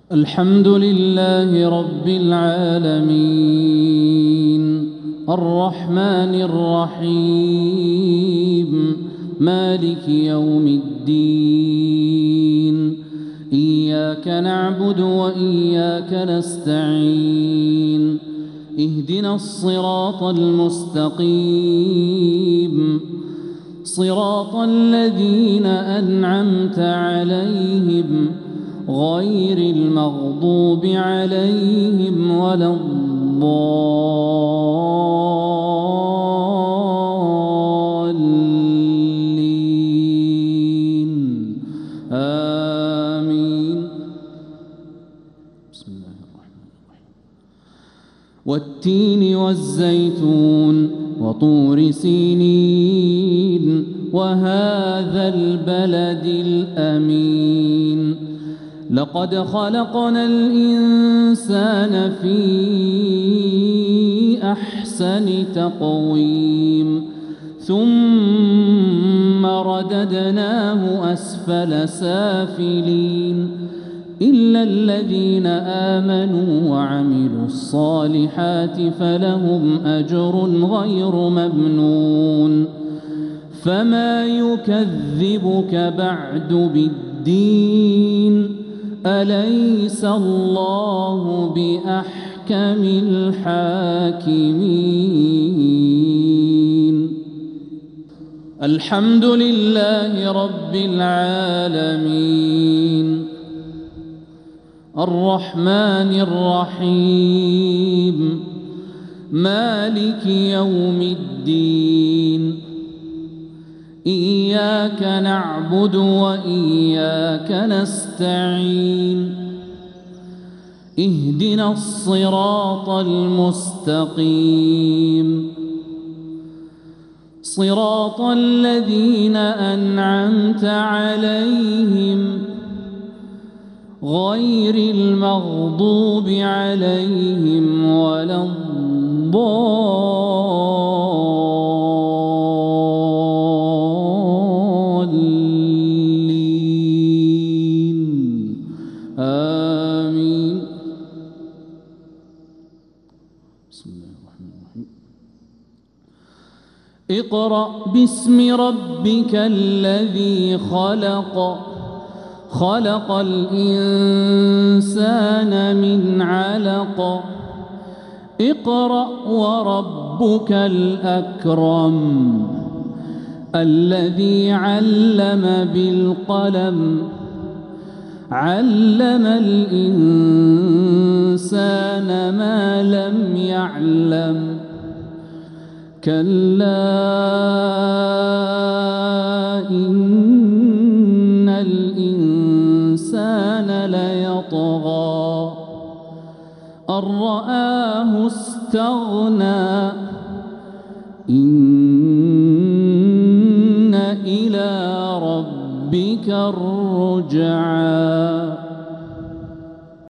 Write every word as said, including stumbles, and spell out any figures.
الحمد لله رب العالمين الرحمن الرحيم مالك يوم الدين إياك نعبد وإياك نستعين اهدنا الصراط المستقيم صراط الذين أنعمت عليهم غير المغضوب عليهم ولا الضالين آمين. بسم الله الرحمن الرحيم. والتين والزيتون وطور سينين وهذا البلد الأمين لقد خلقنا الإنسان في أحسن تقويم ثم رددناه أسفل سافلين إلا الذين آمنوا وعملوا الصالحات فلهم أجر غير ممنون. فما يكذبك بعد بالدين أليس الله بأحكم الحاكمين. الحمد لله رب العالمين الرحمن الرحيم مالك يوم الدين إياك نعبد وإياك نستعين اهدنا الصراط المستقيم صراط الذين أنعمت عليهم غير المغضوب عليهم ولا الضالين آمين. بسم الله الرحمن الرحيم. اقرأ باسم ربك الذي خلق خلق الإنسان من علق اقرأ وربك الأكرم الذي علم بالقلم علم الإنسان ما لم يعلم كلا إن الإنسان ليطغى أن رآه استغنى إن إلى ربك الرجعى.